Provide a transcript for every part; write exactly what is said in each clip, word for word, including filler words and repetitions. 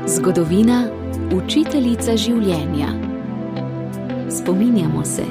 Zgodovina, učiteljica življenja. Spominjamo se.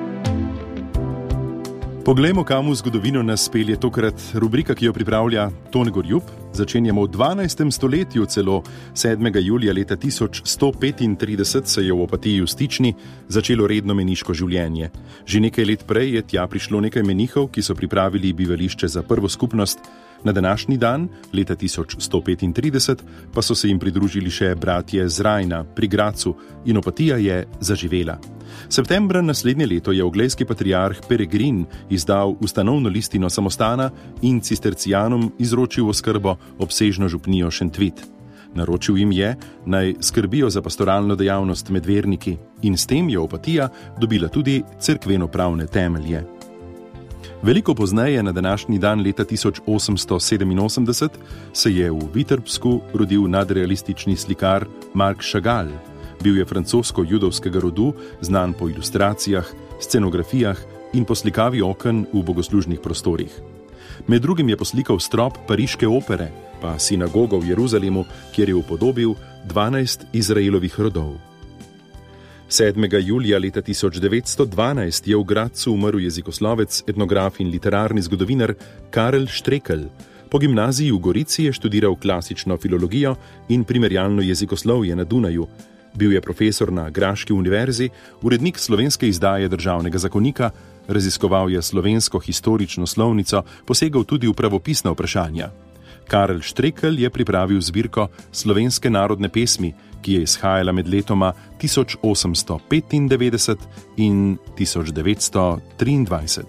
Poglejmo, kam v zgodovino nas pelje tokrat rubrika, ki jo pripravlja Tone Gorjup. Začenjamo v dvanajstem stoletju, celo sedmega julija leta tisoč sto petintrideset se je v Opatiji v Stični začelo redno meniško življenje. Že nekaj let prej je tja prišlo nekaj menihov, ki so pripravili bivališče za prvo skupnost. Na današnji dan, leta tisoč sto petintrideset, pa so se jim pridružili še bratje z Rajna pri Gracu in Opatija je zaživela. Septembra naslednje leto je oglejski patriarh Peregrin izdal ustanovno listino samostana in cistercijanom izročil oskrbo obsežno župnijo Šentvit. Naročil jim je, naj skrbijo za pastoralno dejavnost med verniki in s tem je Opatija dobila tudi cerkveno-pravne temelje. Veliko pozneje, na današnji dan leta tisoč osemsto sedeminosemdeset, se je v Viterbsku rodil nadrealistični slikar Marc Chagall. Bil je francosko-judovskega rodu, znan po ilustracijah, scenografijah in po slikavi oken v bogoslužnih prostorih. Med drugim je poslikal strop pariške opere, pa sinagogo v Jeruzalemu, kjer je upodobil dvanajst Izraelovih rodov. sedmega julija leta tisoč devetsto dvanajst je v Gradcu umrl jezikoslovec, etnograf in literarni zgodovinar Karel Štrekelj. Po gimnaziji v Gorici je študiral klasično filologijo in primerjalno jezikoslovje na Dunaju. Bil je profesor na Graški univerzi, urednik slovenske izdaje Državnega zakonika, raziskoval je slovensko historično slovnico, posegal tudi v pravopisna vprašanja. Karel Štrekelj je pripravil zbirko Slovenske narodne pesmi, ki je izhajala med letoma tisoč osemsto petindevetdeset in tisoč devetsto triindvajset.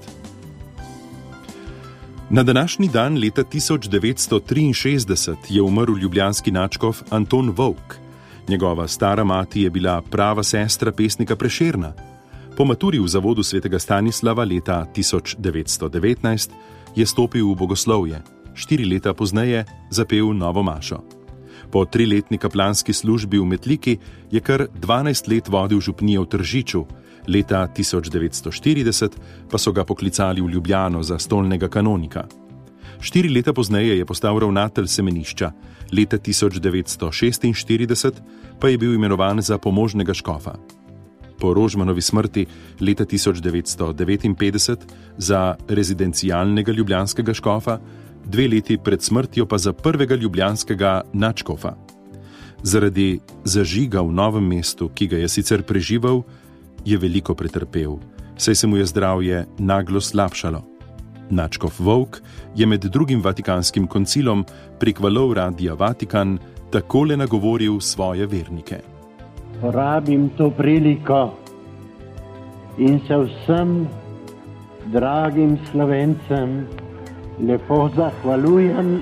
Na današnji dan leta tisoč devetsto triinšestdeset je umrl ljubljanski nadškof Anton Volk. Njegova stara mati je bila prava sestra pesnika Prešerna. Po maturi v zavodu svetega Stanislava leta tisoč devetsto devetnajst je stopil v bogoslovje. Štiri leta pozneje zapel novo mašo. Po triletni kaplanski službi v Metliki je kar dvanajst let vodil župnijo v Tržiču. Leta tisoč devetsto štirideset pa so ga poklicali v Ljubljano za stolnega kanonika. Štiri leta pozneje je postal ravnatelj semenišča. Leta tisoč devetsto šestinštirideset pa je bil imenovan za pomožnega škofa. Po Rožmanovi smrti leta tisoč devetsto devetinpetdeset za rezidencialnega ljubljanskega škofa, dve leti pred smrtjo pa za prvega ljubljanskega nadškofa. Zaradi zažiga v Novem mestu, ki ga je sicer preživel, je veliko pretrpel, saj se mu je zdravje naglo slabšalo. Nadškof Volk je med drugim Vatikanskim koncilom prek valov Radia Vatikan takole nagovoril svoje vernike. Porabim to priliko in se vsem dragim Slovencem lepo zahvaljujem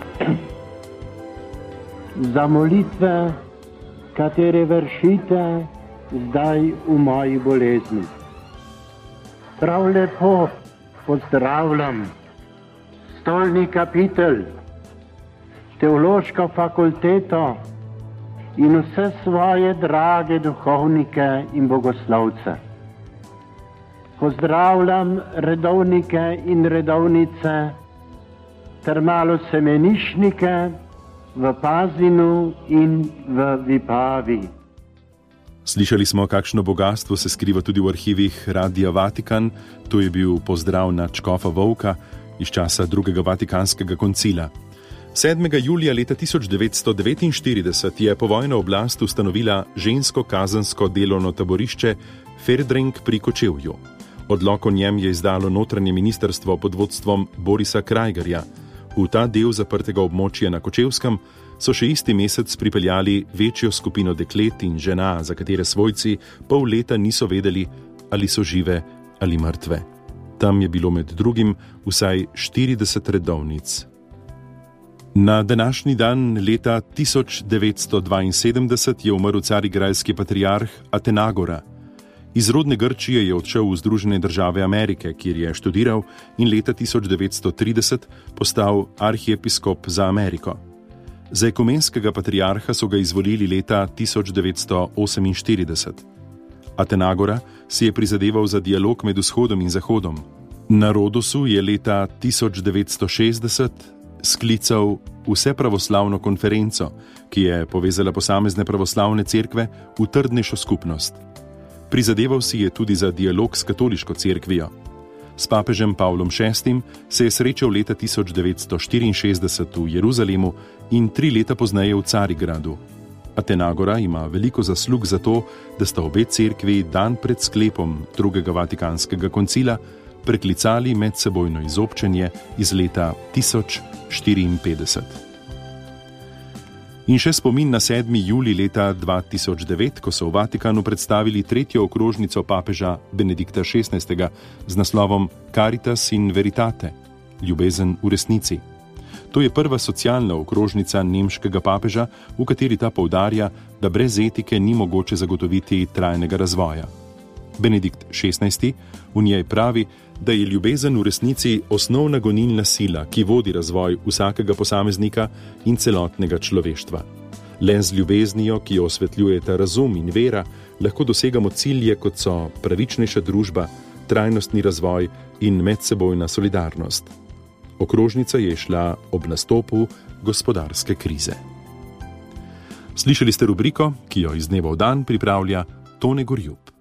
za molitve, katere vršite zdaj v moji bolezni. Prav lepo pozdravljam stolni kapitelj, teološko fakulteto in vse svoje drage duhovnike in bogoslovce. Pozdravljam redovnike in redovnice ter malo semenišnike v Pazinu in v Vipavi. Slišali smo, kakšno bogatstvo se skriva tudi v arhivih Radia Vatikan. To je bil pozdrav nadškofa Volka iz časa drugega Vatikanskega koncila. sedmega julija leta tisoč devetsto devetinštirideset je povojna oblast ustanovila žensko kazensko delovno taborišče Ferdrenk pri Kočevju. Odlok o njem je izdalo notranje ministrstvo pod vodstvom Borisa Krajgerja. V ta del zaprtega območja na Kočevskem so še isti mesec pripeljali večjo skupino deklet in žena, za katere svojci pol leta niso vedeli, ali so žive ali mrtve. Tam je bilo med drugim vsaj štirideset redovnic. Na današnji dan leta tisoč devetsto dvainsedemdeset je umrl carigrajski patriarh Atenagora. Iz rodne Grčije je odšel v Združene države Amerike, kjer je študiral in leta tisoč devetsto trideset postal arhiepiskop za Ameriko. Za ekumenskega patriarha so ga izvolili leta tisoč devetsto oseminštirideset. Atenagora si je prizadeval za dialog med vzhodom in zahodom. Na Rodosu je leta tisoč devetsto šestdeset sklical vsepravoslavno konferenco, ki je povezala posamezne pravoslavne cerkve v trdnejšo skupnost. Prizadeval si je tudi za dialog s katoliško cerkvijo. S papežem Pavlom šestim se je srečal leta tisoč devetsto štiriinšestdeset v Jeruzalemu in tri leta pozneje v Carigradu. Atenagora ima veliko zaslug za to, da sta obe cerkvi dan pred sklepom drugega vatikanskega koncila preklicali medsebojno izobčenje iz leta tisoč štiriinpetdeset. In še spomin na sedmi julij leta dva tisoč devet, ko so v Vatikanu predstavili tretjo okrožnico papeža Benedikta šestnajstega z naslovom Caritas in Veritate, ljubezen v resnici. To je prva socialna okrožnica nemškega papeža, v kateri ta poudarja, da brez etike ni mogoče zagotoviti trajnega razvoja. Benedikt šestnajsti v njej pravi, da je ljubezen v resnici osnovna gonilna sila, ki vodi razvoj vsakega posameznika in celotnega človeštva. Le z ljubeznijo, ki jo osvetljujeta razum in vera, lahko dosegamo cilje, kot so pravičnejša družba, trajnostni razvoj in medsebojna solidarnost. Okrožnica je šla ob nastopu gospodarske krize. Slišali ste rubriko, ki jo iz dneva v dan pripravlja Tone Gorjup.